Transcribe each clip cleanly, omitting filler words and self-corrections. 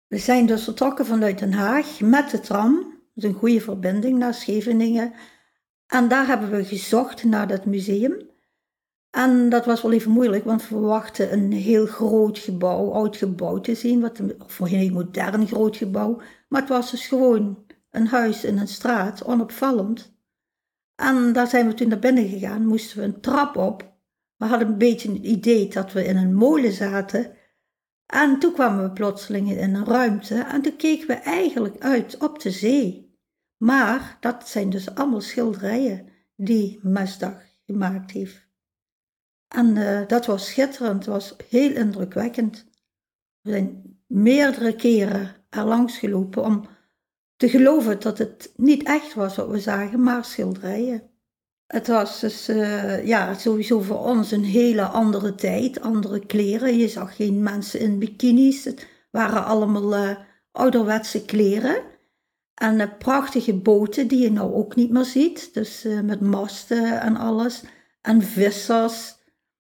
We zijn dus vertrokken vanuit Den Haag met de tram. Dat is een goede verbinding naar Scheveningen. En daar hebben we gezocht naar dat museum. En dat was wel even moeilijk, want we verwachten een heel groot gebouw, oud gebouw te zien. Of een heel modern groot gebouw. Maar het was dus gewoon een huis in een straat, onopvallend. En daar zijn we toen naar binnen gegaan, moesten we een trap op. We hadden een beetje het idee dat we in een molen zaten. En toen kwamen we plotseling in een ruimte en toen keken we eigenlijk uit op de zee. Maar dat zijn dus allemaal schilderijen die Mesdag gemaakt heeft. En dat was schitterend, het was heel indrukwekkend. We zijn meerdere keren er langs gelopen om te geloven dat het niet echt was wat we zagen, maar schilderijen. Het was dus sowieso voor ons een hele andere tijd, andere kleren. Je zag geen mensen in bikinis, het waren allemaal ouderwetse kleren. En prachtige boten die je nou ook niet meer ziet, dus met masten en alles. En vissers.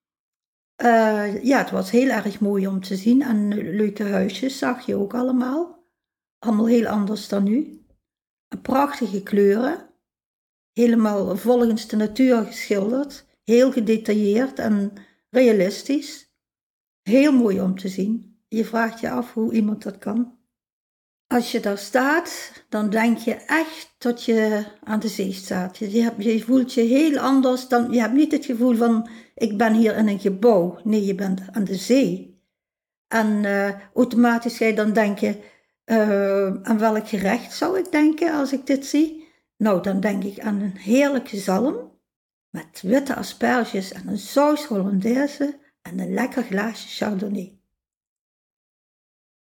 Het was heel erg mooi om te zien en leuke huisjes zag je ook allemaal. Allemaal heel anders dan nu. En prachtige kleuren. Helemaal volgens de natuur geschilderd. Heel gedetailleerd en realistisch. Heel mooi om te zien. Je vraagt je af hoe iemand dat kan. Als je daar staat, dan denk je echt dat je aan de zee staat. Je voelt je heel anders dan. Je hebt niet het gevoel van: ik ben hier in een gebouw. Nee, je bent aan de zee. En automatisch ga je dan denken: aan welk gerecht zou ik denken als ik dit zie? Nou, dan denk ik aan een heerlijke zalm met witte asperges en een saus hollandaise en een lekker glaasje chardonnay.